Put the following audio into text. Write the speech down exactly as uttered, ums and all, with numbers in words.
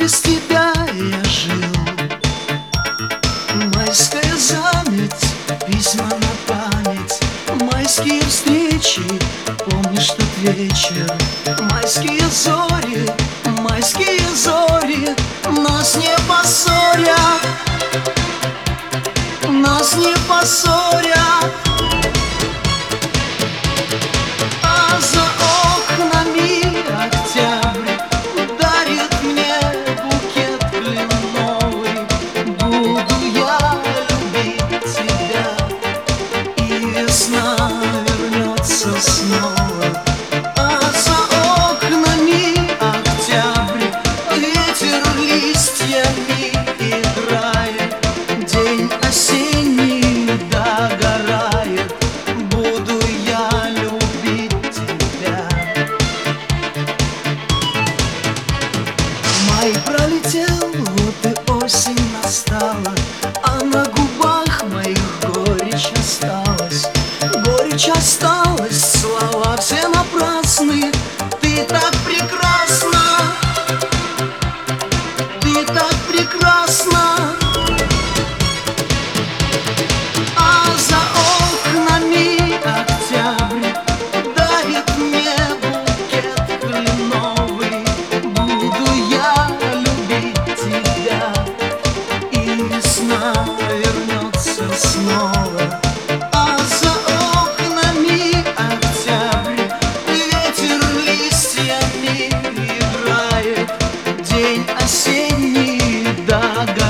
без тебя я жил. Майская заметь, письма на память, майские встречи, помнишь тот вечер? Майские зори, майские зори, нас не поссорят, нас не поссорят. А за окнами октябрь дарит мне букет кленовый. Буду я любить тебя, и весна вернется снова. А за окнами октябрь, ветер листьями играет, день осенний догорает. Буду я любить тебя. Май пролетел, вот и осень настала, а на губах моих горечь осталась. Горечь осталась, слова все напрасны. Ты так прекрасна, ты так прекрасна. А за окнами октябрь дарит мне букет кленовый. Буду я любить тебя, и весна вернется снова. А за окнами октябрь, ветер листьями играет, день осенний догорает.